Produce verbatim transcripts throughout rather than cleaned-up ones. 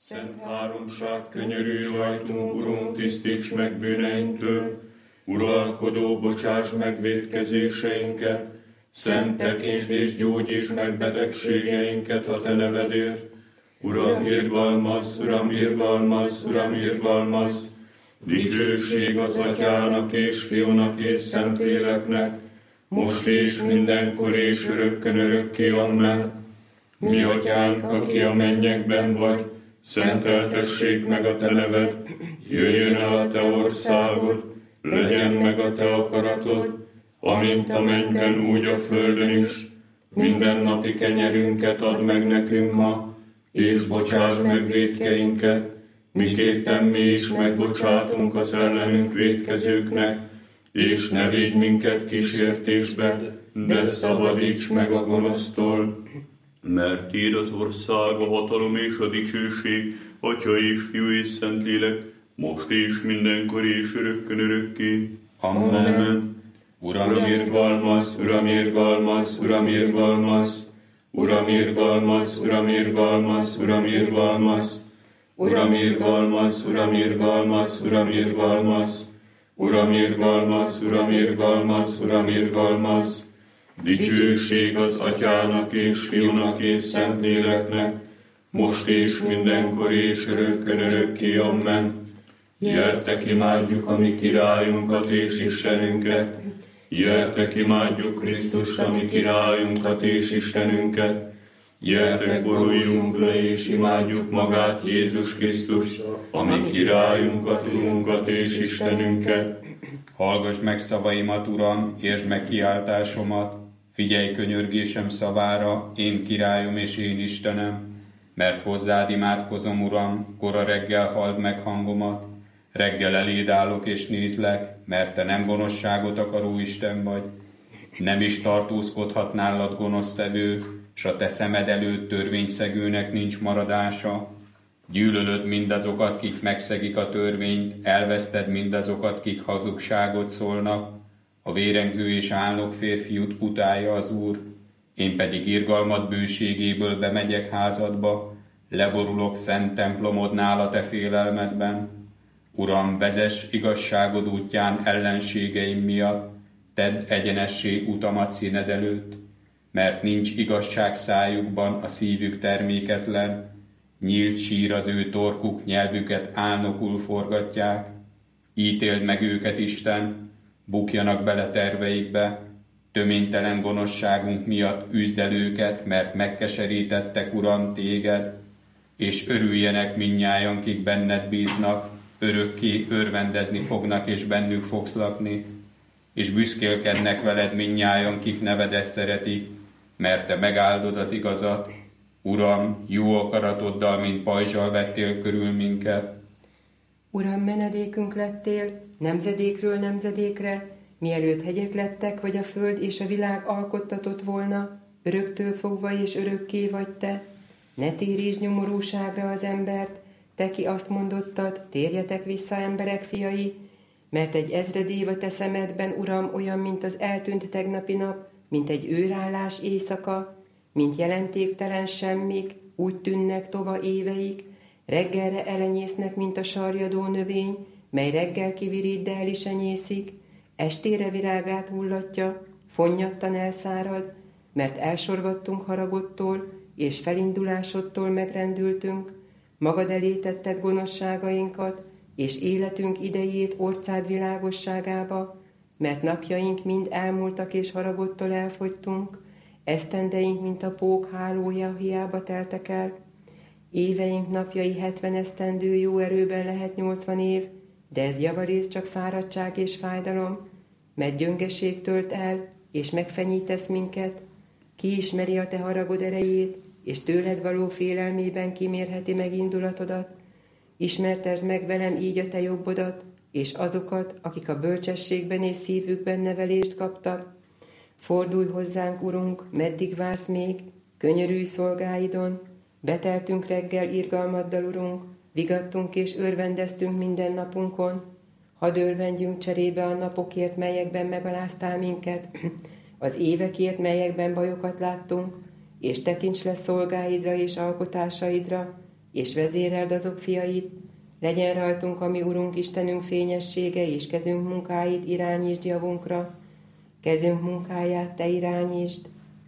Szent háromság, könyörülj rajtunk, Urunk, tisztíts meg bűneinktől, uralkodó, bocsáss meg vétkezéseinket, szent tekintsd és gyógyítsd meg betegségeinket a Te nevedért. Uram, irgalmazz, Uram, irgalmazz, Uram, irgalmazz, dicsőség az Atyának és Fiúnak és Szentléleknek, most és mindenkor és örökkön örökké, amen. Mi Atyánk, aki a mennyekben vagy, szenteltessék meg a Te neved, jöjjön el a Te országod, legyen meg a Te akaratod, amint a mennyben, úgy a földön is. Mindennapi kenyerünket add meg nekünk ma, és bocsáss meg vétkeinket, miképpen mi is megbocsátunk az ellenünk vétkezőknek, és ne vigy minket kísértésbe, de szabadíts meg a gonosztól. Mert tiéd az ország, a hatalom és a dicsőség, Atya és Fiú és Szentlélek, most és mindenkor és örökkön örökké. Amen. Amen. Uram, irgalmazz, Uram, irgalmazz, Uram, irgalmazz, Uram, irgalmazz, Uram, irgalmazz, Uram, irgalmazz, Uram, irgalmazz, Uram, irgalmazz, Uram, irgalmazz, Uram, irgalmazz, Uram, irgalmazz, Uram, irgalmazz. Dicsőség az Atyának és Fiúnak és Szentléleknek, most és mindenkor és örökkön örökké, amen. Gyertek, imádjuk a mi királyunkat és Istenünket, gyertek, imádjuk Krisztust, a mi királyunkat és Istenünket, gyertek, boruljunk le és imádjuk magát, Jézus Krisztust, a mi királyunkat, Urunkat és Istenünket. Hallgass meg szavaimat, Uram, értsd meg kiáltásomat, figyelj könyörgésem szavára, én királyom és én Istenem, mert hozzád imádkozom, Uram, kora reggel halld meg hangomat, reggel eléd állok és nézlek, mert Te nem gonoszságot akaró Isten vagy. Nem is tartózkodhat nálad gonosztevő, s a Te szemed előtt törvényszegőnek nincs maradása. Gyűlölöd mindazokat, kik megszegik a törvényt, elveszted mindazokat, kik hazugságot szólnak. A vérengző és álnok férfiút utálja az Úr, én pedig irgalmad bőségéből bemegyek házadba, leborulok szent templomodnál a Te félelmedben. Uram, vezess igazságod útján ellenségeim miatt, tedd egyenessé utamat színed előtt, mert nincs igazság szájukban, a szívük terméketlen, nyílt sír az ő torkuk, nyelvüket álnokul forgatják. Ítéld meg őket, Isten, bukjanak bele terveikbe, töménytelen gonoszságunk miatt üzd el őket, mert megkeserítettek, Uram, Téged, és örüljenek mindnyájan, kik benned bíznak, örökké örvendezni fognak, és bennük fogsz lakni, és büszkélkednek veled mindnyájan, kik nevedet szeretik, mert Te megáldod az igazat. Uram, jó akaratoddal, mint pajzsal vettél körül minket. Uram, menedékünk lettél, nemzedékről nemzedékre, mielőtt hegyek lettek, vagy a föld és a világ alkottatott volna, öröktől fogva és örökké vagy Te. Ne térítsd nyomorúságra az embert, Te, ki azt mondottad, térjetek vissza, emberek fiai, mert egy ezred év a Te szemedben, Uram, olyan, mint az eltűnt tegnapi nap, mint egy őrállás éjszaka, mint jelentéktelen semmik, úgy tűnnek tova éveik, reggelre elenyésznek, mint a sarjadó növény, mely reggel kivirít, de el is enyészik, estére virágát hullatja, fonnyattan elszárad, mert elsorvadtunk haragodtól, és felindulásodtól megrendültünk, magad elé tetted gonoszságainkat, és életünk idejét orcád világosságába, mert napjaink mind elmúltak, és haragodtól elfogytunk, esztendeink, mint a pók hálója, hiába teltek el. Éveink napjai hetven esztendő, jó erőben lehet nyolcvan év, de ez javarész csak fáradtság és fájdalom, mert gyöngeség tölt el, és megfenyítesz minket. Ki ismeri a Te haragod erejét, és tőled való félelmében kimérheti meg indulatodat. Ismertesd meg velem így a Te jobbodat, és azokat, akik a bölcsességben és szívükben nevelést kaptak. Fordulj hozzánk, Urunk, meddig vársz még, könyörülj szolgáidon, beteltünk reggel irgalmaddal, Urunk, vigadtunk és örvendeztünk minden napunkon. Hadd örvendjünk cserébe a napokért, melyekben megaláztál minket, az évekért, melyekben bajokat láttunk, és tekints le szolgáidra és alkotásaidra, és vezéreld azok fiait, legyen rajtunk a mi Urunk Istenünk fényessége, és kezünk munkáit irányítsd javunkra, kezünk munkáját te irányítsd.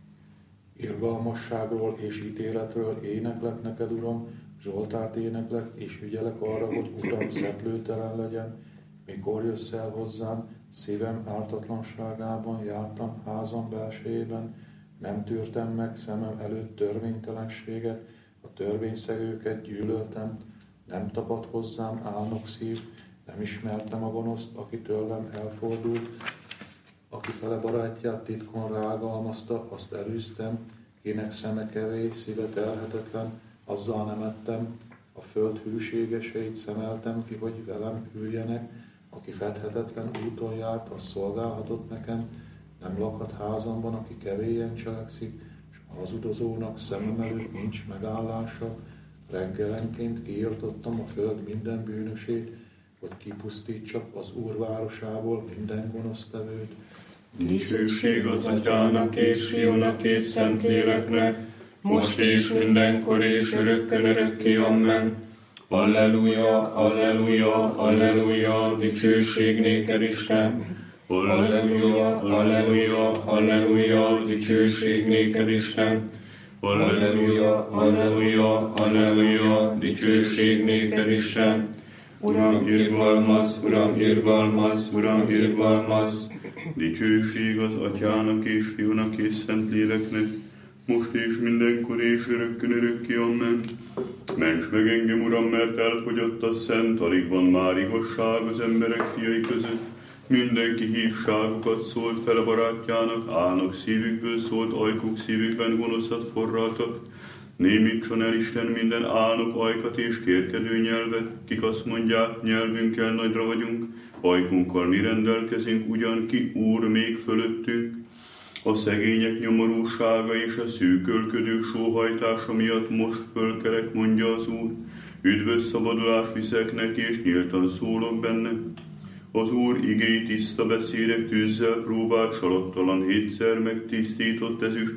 Irgalmasságról és ítéletről éneklek neked, Uram, Zsoltárt éneklek, és ügyelek arra, hogy utam szeplőtelen legyen, mikor jössz el hozzám, szívem ártatlanságában jártam házam belsejében, nem tűrtem meg szemem előtt törvénytelenséget, a törvényszegőket gyűlöltem, nem tapad hozzám álnok szív, nem ismertem a gonoszt, aki tőlem elfordult, aki fele barátját titkon rágalmazta, azt elűztem, kinek szeme kevés, szíve telhetetlen, azzal nem ettem, a föld hűségeseit szemeltem ki, hogy velem üljenek, aki fedhetetlen úton járt, az szolgálhatott nekem, nem lakhat házamban, aki kevélyen cselekszik, és hazudozónak szemem előtt nincs megállása, reggelenként kiirtottam a föld minden bűnösét, hogy kipusztítsak az Úr városából minden gonosztevőt. Dicsőség az Atyának és Fiúnak és Szentléleknek, most és mindenkor és örökkön örökké, amen. Alleluja, alleluja, alleluja, dicsőség néked Isten. Alleluja, alleluja, alleluja, dicsőség néked Isten. Alleluja, alleluja, alleluja, dicsőség néked Isten. Uram, irgalmaz, Uram, irgalmaz, Uram, irgalmaz. Dicsőség az Atyának és Fiúnak és Szentléleknek, most és mindenkor és örökkön örökké, amen. Ments meg engem, Uram, mert elfogyott a szent, alig van már igazság az emberek fiai között. Mindenki hívságokat szólt fele barátjának, állnak szívükből szólt, ajkuk szívükben gonoszat forraltak. Némítson el Isten minden álnok ajkat és kérkedő nyelvet, kik azt mondják, nyelvünkkel nagyra vagyunk, ajkunkkal mi rendelkezünk, ugyan ki Úr még fölöttünk. A szegények nyomorúsága és a szűkölködő sóhajtása miatt most fölkelek, mondja az Úr. Üdvös szabadulást viszek neki, és nyíltan szólok benne. Az Úr igéi tiszta beszédek tűzzel próbált, salattalan hétszer megtisztított ezüst.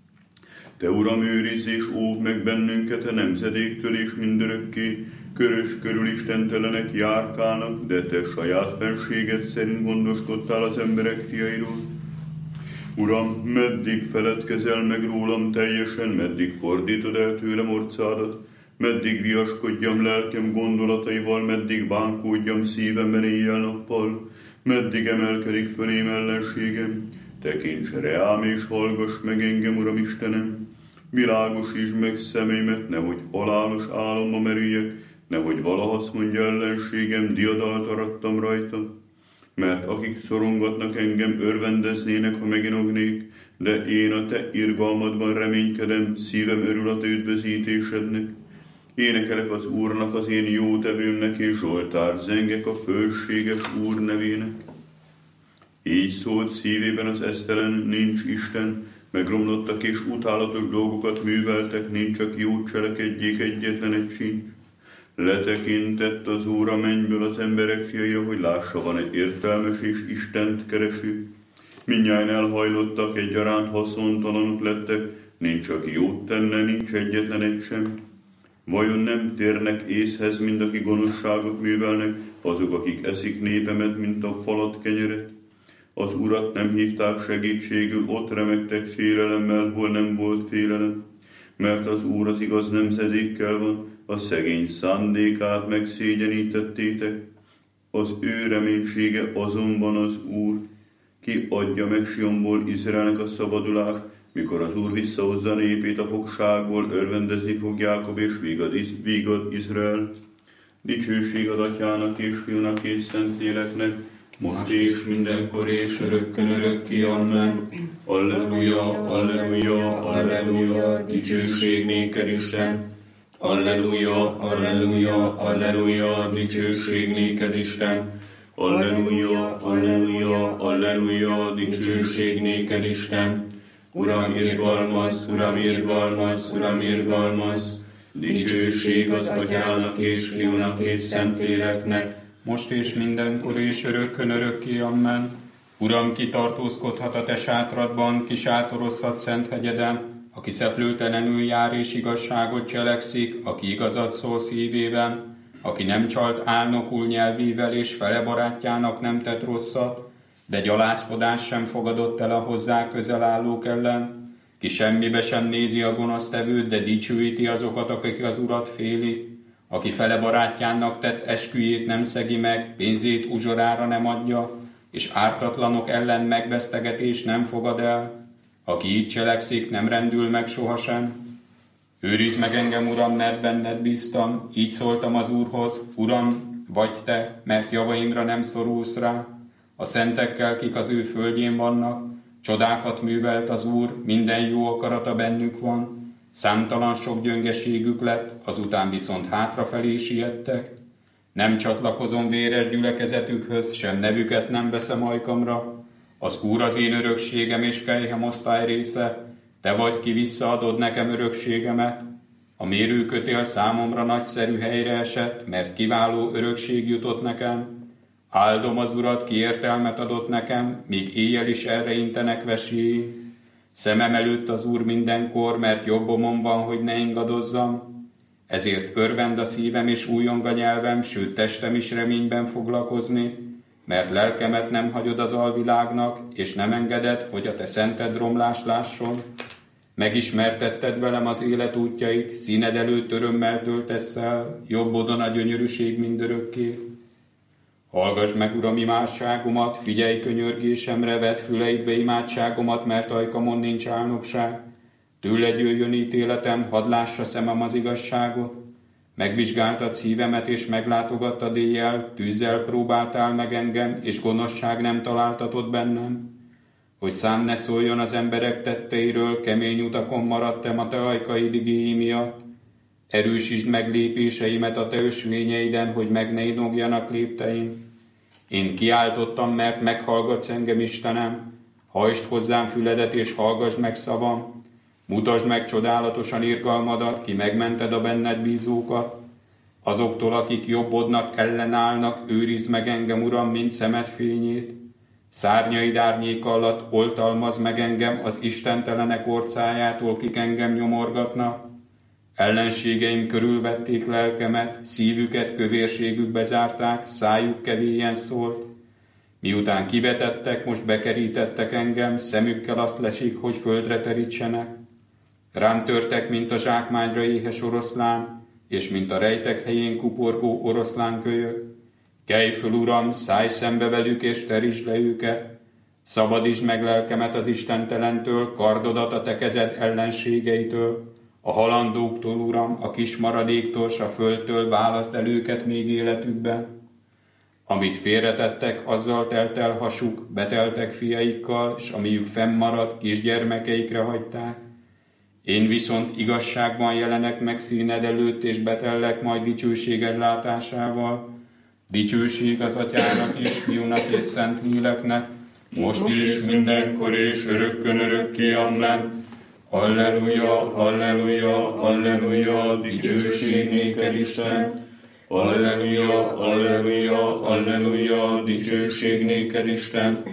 Te, Uram, őrizz és óvd meg bennünket a nemzedéktől és mindörökké, körös körül istentelenek járkálnak, de te saját felséged szerint gondoskodtál az emberek fiairól. Uram, meddig feledkezel meg rólam teljesen, meddig fordítod el tőlem orcádat, meddig viaskodjam lelkem gondolataival, meddig bánkódjam szívemben éjjel-nappal, meddig emelkedik fölém ellenségem. Tekints reám és hallgass meg engem, Uram Istenem, világosítsd meg szemeimet, nehogy halálos álomba merüljek, nehogy valaha azt mondja ellenségem, diadalt arattam rajta. Mert akik szorongatnak engem, örvendeznének, ha meginognék, de én a te irgalmadban reménykedem, szívem örül a te üdvözítésednek. Énekelek az Úrnak, az én jótevőmnek, és zsoltár zengek a fölséges Úr nevének. Így szólt szívében az esztelen, nincs Isten, megromlottak és utálatos dolgokat műveltek, nincs, csak jót cselekedjék, egyetlen egy sincs. Letekintett az Úr a mennyből az emberek fiaira, hogy lássa, van egy értelmes és Istent kereső. Mindnyájan elhajlottak, egyaránt haszontalanok lettek, nincs, aki jót tenne, nincs egyetlen egy sem. Vajon nem térnek észhez mind, aki gonoszságot művelnek, azok, akik eszik népemet, mint a falat kenyeret? Az Urat nem hívták segítségül, ott remegtek félelemmel, hol nem volt félelem. Mert az Úr az igaz nemzedékkel van, a szegény szándékát megszégyenítettétek. Az ő reménysége azonban az Úr, ki adja meg Sionból Izraelnek a szabadulást, mikor az Úr visszahozza népét a fogságból, örvendezni fog Jákob és vígad, vígad Izrael. Dicsőség az Atyának és Fiúnak és Szentléleknek, most és mindenkor és örökkön örökké, amen. Alleluja, alleluja, alleluja, dicsőség néked Isten. Alleluja, alleluja, alleluja, dicsőség néked Isten. Alleluja, alleluja, alleluja, dicsőség néked Isten. Uram, irgalmaz, Uram, irgalmaz, Uram, irgalmaz. Dicsőség az Atyának és Fiúnak és Szentléleknek, most és mindenkor és örökkön örökké, amen. Uram, ki tartózkodhat a te sátradban, ki sátorozhat szent hegyeden, aki szeplőtelenül jár és igazságot cselekszik, aki igazat szól szívében, aki nem csalt álnokul nyelvével és fele barátjának nem tett rosszat, de gyalászkodás sem fogadott el a hozzá közel állók ellen, ki semmibe sem nézi a gonosztevőt, de dicsőíti azokat, akik az Urat félik, aki fele barátjának tett esküjét nem szegi meg, pénzét uzsorára nem adja, és ártatlanok ellen megvesztegetés nem fogad el, aki így cselekszik, nem rendül meg sohasem. Őrizd meg engem, Uram, mert benned bíztam, így szóltam az Úrhoz, Uram, vagy te, mert javaimra nem szorulsz rá. A szentekkel, kik az ő földjén vannak, csodákat művelt az Úr, minden jó akarata bennük van, számtalan sok gyöngeségük lett, azután viszont hátrafelé siettek. Nem csatlakozom véres gyülekezetükhöz, sem nevüket nem veszem ajkamra. Az Úr az én örökségem és kelyhem osztály része, te vagy, ki visszaadod nekem örökségemet. A mérőkötél számomra nagyszerű helyre esett, mert kiváló örökség jutott nekem. Áldom az Urat, ki értelmet adott nekem, míg éjjel is erre intenek veséim. Szemem előtt az Úr mindenkor, mert jobbomon van, hogy ne ingadozzam. Ezért örvend a szívem és újjong a nyelvem, sőt testem is reményben foglalkozni, mert lelkemet nem hagyod az alvilágnak, és nem engeded, hogy a te szented romlást lásson. Megismertetted velem az élet útjait, színed előtt örömmel töltesz el, jobbodon a gyönyörűség mindörökké. Hallgass meg, Uram, imádságomat, figyelj könyörgésemre, vedd füleidbe imádságomat, mert ajkamon nincs álnokság. Tőled jöjjön ítéletem, hadd lássa szemem az igazságot. Megvizsgáltad szívemet és meglátogattad éjjel, tűzzel próbáltál meg engem, és gonoszság nem találtatod bennem. Hogy szám ne szóljon az emberek tetteiről, kemény utakon maradtam a te ajkaid igéi miatt. Erősítsd meg lépéseimet a te ösvényeiden, hogy meg ne inogjanak lépteim. Én kiáltottam, mert meghallgatsz engem, Istenem. Hajtsd hozzám füledet, és hallgass meg szavam. Mutasd meg csodálatosan irgalmadat, ki megmented a benned bízókat. Azoktól, akik jobbodnak ellenállnak, őrizd meg engem, Uram, mint szemed fényét. Szárnyaid árnyéka alatt oltalmazd meg engem az istentelenek orcájától, kik engem nyomorgatnak. Ellenségeim körülvették lelkemet, szívüket kövérségükbe zárták, szájuk kevélyen szólt. Miután kivetettek, most bekerítettek engem, szemükkel azt lesik, hogy földre terítsenek. Rám törtek, mint a zsákmányra éhes oroszlán, és mint a rejtek helyén kuporgó oroszlánkölyök. Kelj föl, Uram, szállj szembe velük, és terítsd le őket. Szabadítsd meg lelkemet az istentelentől, kardodat a te kezed ellenségeitől. A halandóktól, Uram, a kis maradéktól, s a földtől válaszd el őket még életükben. Amit félretettek, azzal telt el hasuk, beteltek fiaikkal, s amiük fennmaradt, kisgyermekeikre hagyták. Én viszont igazságban jelenek meg színed előtt, és betellek majd dicsőséged látásával. Dicsőség az Atyának és Fiúnak és Szentléleknek, most is, mindenkor és örökkön örökké, amen. Alleluja, alleluja, alleluja, dicsőség néked, Isten. Alleluja, alleluja, alleluja, dicsőség néked, Isten.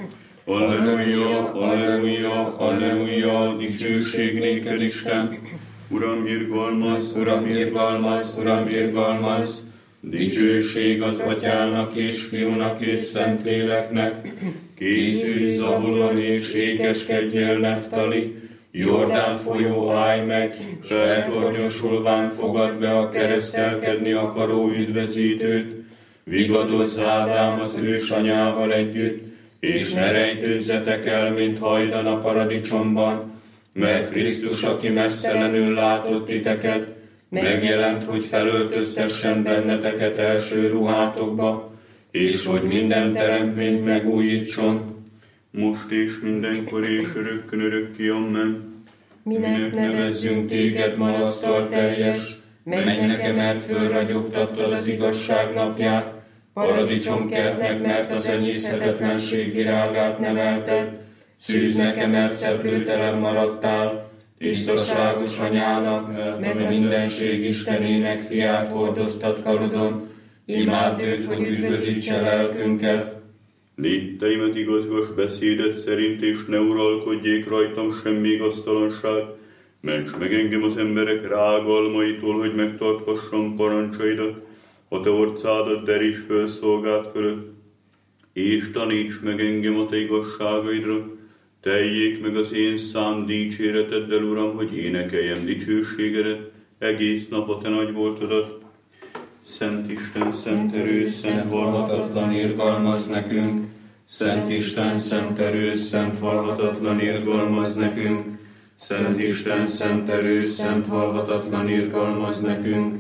Alleluja, alleluja, alleluja, dicsőség néked, Isten. Uram, irgalmaz, Uram, irgalmaz, Uram, irgalmaz. Dicsőség az Atyának és Fiúnak és Szentléleknek. Készülj, Zabulon, és ékeskedjél, Neftali. Jordán folyó, állj meg, s eltornyosulván fogad be a keresztelkedni akaró üdvözítőt. Vigadozz, Ádám, az ősanyával együtt, és ne rejtőzzetek el, mint hajdan a paradicsomban, mert Krisztus, aki meztelenül látott titeket, megjelent, hogy felöltöztessen benneteket első ruhátokba, és hogy minden teremtményt megújítson. Most és mindenkor és örökkön örökké, amen. Minek Nevezzünk téged magasztal teljes, menj nekem, mert fölragyogtattad az igazság napját, paradicsomkertnek, mert az enyészhetetlenség virágát nevelted, szűz nekem, mert szeplőtelen maradtál, tisztaságos anyának, mert a mindenség Istenének fiát hordoztat karodon, imádd őt, hogy üdvözítse lelkünket. Létteimet igazgass beszédet szerint, és ne uralkodjék rajtam semmi igaztalanság, Ments meg engem az emberek rágalmaitól, hogy megtarthassam parancsaidat, a te orcádat deríts föl szolgád fölött, és taníts meg engem a te igazságaidra, teljék meg az én szám dicséreteddel, Uram, hogy énekeljem dicsőségedet, egész nap a te nagy voltodat. Szent Isten, szent erős, szent valhatatlan, irgalmaz nekünk. Szent Isten, szent erős, szent valhatatlan, irgalmaz nekünk. Szent Isten, szent erős, szent valhatatlan, irgalmaz nekünk.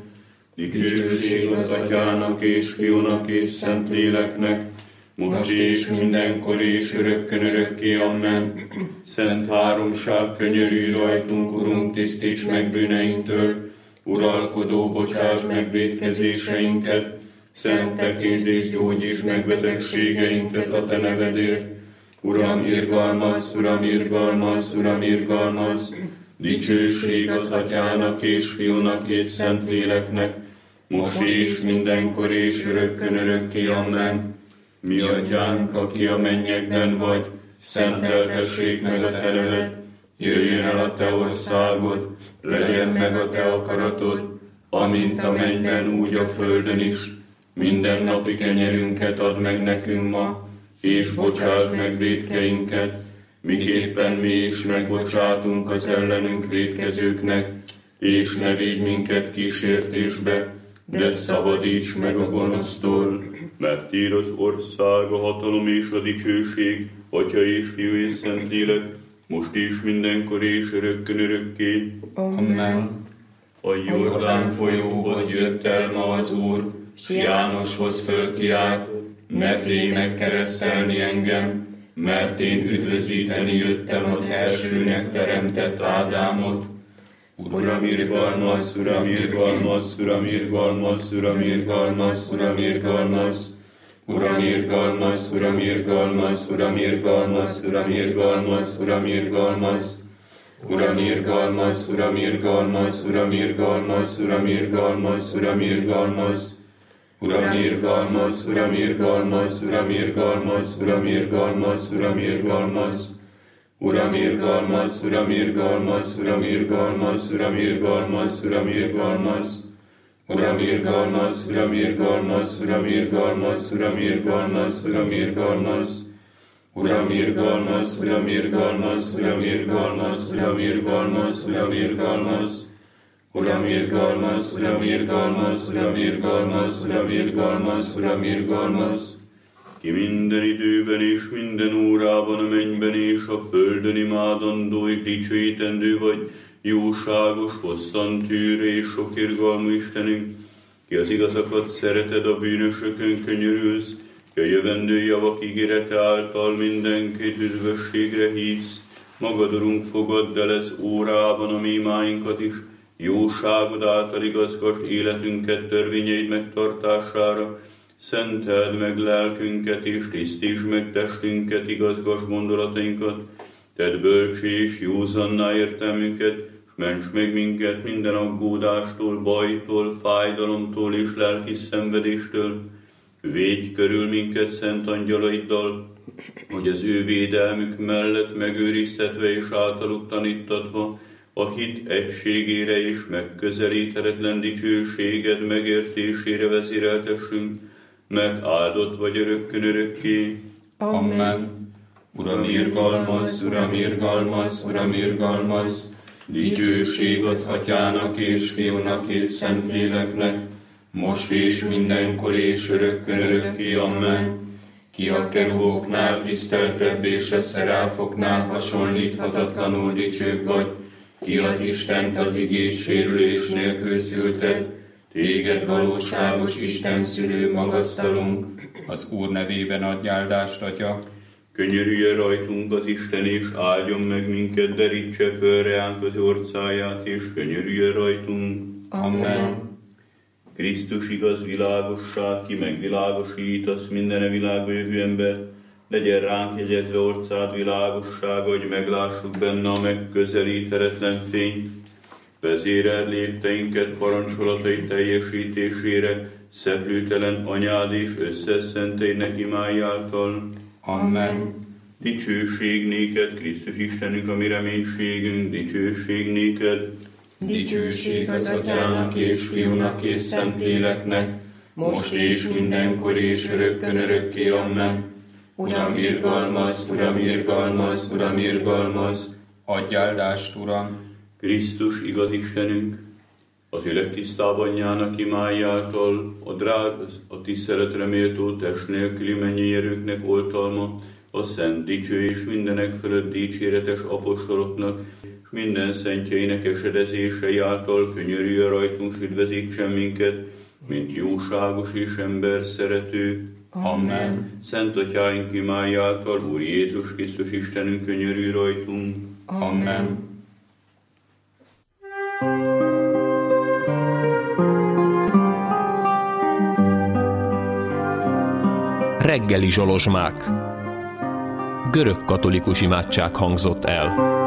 Dicsőség az Atyának és Fiúnak és Szent Léleknek, most és mindenkor és örökkön örökké, amen. Szent háromság, könyörülj rajtunk, Urunk, tisztíts meg bűneinktől, uralkodó, bocsáss meg vétkezéseinket, Szent tekintsd és gyógyítsd meg betegségeinket a te nevedért. Uram, irgalmaz, Uram, irgalmaz, Uram, irgalmaz. Dicsőség az Atyának és Fiúnak és Szent Léleknek, most és mindenkor és örökkön örökké, amen. Mi Atyánk, aki a mennyekben vagy, szenteltessék meg a te neved, jöjjön el a te országod, legyen meg a te akaratod, amint a mennyben, úgy a földön is. Minden napi kenyerünket add meg nekünk ma, és bocsásd meg vétkeinket, miképpen mi is megbocsátunk az ellenünk vétkezőknek, és ne védj minket kísértésbe, de szabadíts meg a gonosztól. Mert tiéd az ország, a hatalom és a dicsőség, Atya és Fiú és Szent Lélek, most is mindenkor és örökkön örökké. Amen. A Jordán folyóhoz jött el ma az Úr, s Jánoshoz fölkiált, ne félj megkeresztelni engem, mert én üdvözíteni jöttem az elsőnek teremtett Ádámot. Uram, irgalmaz, Uram, irgalmaz, Uram, irgalmaz, Uram, irgalmaz, Uram, irgalmaz. Uram, irgalmaz, Uram, irgalmaz, Uram, irgalmaz, Uram, irgalmaz, Uram, irgalmaz. Uram, irgalmaz, Uram, irgalmaz, Uram, irgalmaz, Uram, irgalmaz, Uram, irgalmaz. Uram, irgalmaz, Uram, irgalmaz, Uram, irgalmaz, Uram, irgalmaz, Uram, irgalmaz. Uram, irgalmaz, Uram, irgalmaz, Uram, irgalmaz, Uram, irgalmaz, Uram, irgalmaz. Uram, irgalmaz, Uram, irgalmaz, Uram, irgalmaz, Uram, irgalmaz, Uram, irgalmaz. Uram, irgalmaz, Uram, irgalmaz, Uram, irgalmaz, Uram, irgalmaz, Uram, irgalmaz. Uram, irgalmaz, Uram, irgalmaz, Uram, irgalmaz, Uram, irgalmaz, Uram, irgalmaz. Ki minden időben és minden órában a mennyben és a földön imádandó és dicsőítendő vagy, jóságos, hosszantűrő és sok irgalmú Istenünk, ki az igazakat szereted, a bűnösökön könyörülsz, ki a jövendő javak ígérete által mindenkit üdvösségre hívsz, magad, Urunk, fogadd el ez órában a mi imáinkat is, jóságod által igazgasd életünket törvényeid megtartására, szenteld meg lelkünket és tisztítsd meg testünket, igazgasd gondolatainkat, tedd bölcsé és józanná értelmünket, s ments meg minket minden aggódástól, bajtól, fájdalomtól és lelki szenvedéstől. Védj körül minket szent angyalaiddal, hogy az ő védelmük mellett megőriztetve és általuk tanítatva a hit egységére és megközelíthetetlen dicsőséged megértésére vezéreltessünk, mert áldott vagy örökkön örökké. Amen. Uram, irgalmaz, Uram, irgalmaz, Uram, irgalmaz. Dicsőség az Atyának és Fiúnak és Szent Léleknek, most és mindenkor és örökkön örökké, amen. Ki a keruboknál tiszteltebb és a szeráfoknál hasonlíthatatlanul dicsőbb vagy, ki az Istent az igés sérülés nélkül szülted, téged valóságos Isten szülő magasztalunk. Az Úr nevében adj áldást, Atya. Könyörülje rajtunk az Isten, és áldjon meg minket, derítse föl reánk az orcáját, és könyörülje rajtunk. Amen. Krisztus igaz világosság, ki megvilágosítasz minden világba jövő ember, legyen ránk jegyezve orcád világossága, hogy meglássuk benne a megközelíthetetlen fényt. Vezéreld lépteinket parancsolatai teljesítésére, szeplőtelen anyád és összeszenteidnek imái által. Amen. Dicsőség néked, Krisztus Istenünk, a mi reménységünk, dicsőség néked. Dicsőség az Atyának és Fiúnak és Szentléleknek, most és mindenkor és örökkön örökké, amen. Uram, irgalmaz, Uram, irgalmaz, Uram, irgalmaz. Adj áldást, Uram! Krisztus, igaz Istenünk, az élek tisztában nyának imájától, a drág, a ti szeretre méltó test nélküli mennyi erőknek oltalma, a szent, dicső és mindenek fölött dicséretes apostoloknak, és minden szentjeinek esedezései által könyörülj rajtunk, s üdvözítsen minket, mint jóságos és ember szerető. Amen. Szent Atyáink imájától, Úr Jézus Krisztus Istenünk, könyörülj rajtunk. Amen. Reggeli zsolozsmák. Görög katolikus imádság hangzott el.